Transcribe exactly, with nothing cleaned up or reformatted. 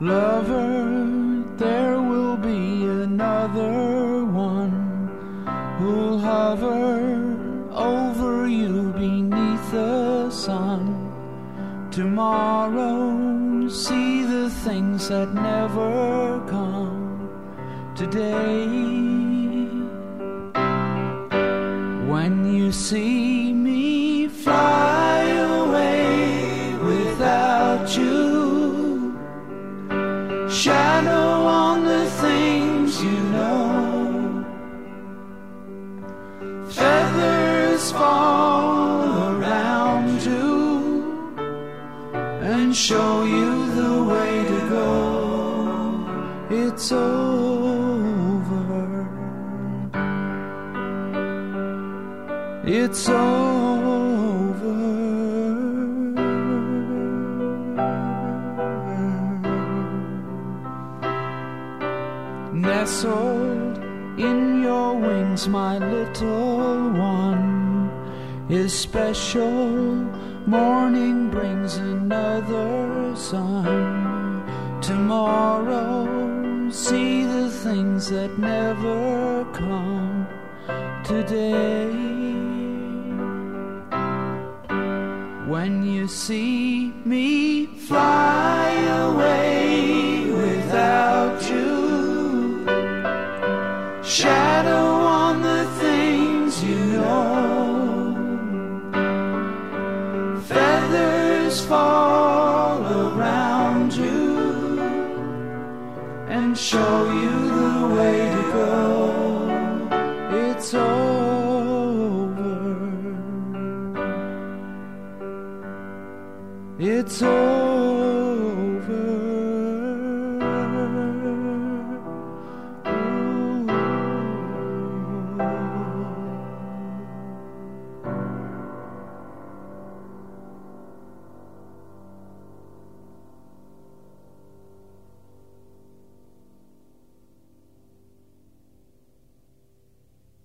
Lover, there will be another one who'll hover over you beneath the sun. Tomorrow, see the things that never come today. When you see me fly away without you, shadow on the things you know, feathers fall around you and show you the way to go. It's over. It's over. Nestled in your wings, my little one is special. Morning brings another sun. Tomorrow, see the things that never come today. When you see me fly away without you, shadow on the things you know, feathers fall around you and show you the way to go. It's over. It's over.